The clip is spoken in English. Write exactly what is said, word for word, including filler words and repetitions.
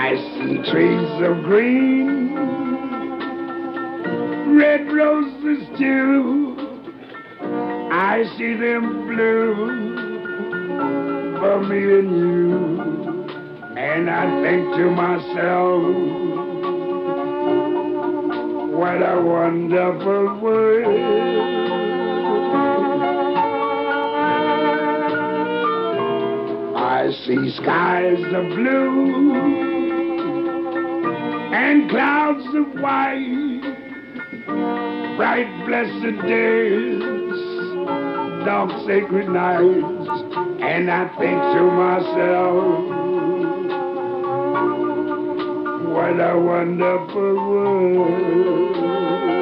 I see trees of green, red roses too. I see them blue for me and you. And I think to myself, what a wonderful world. I see skies of blue and clouds of white, bright blessed days, dark sacred nights, and I think to myself, what a wonderful world.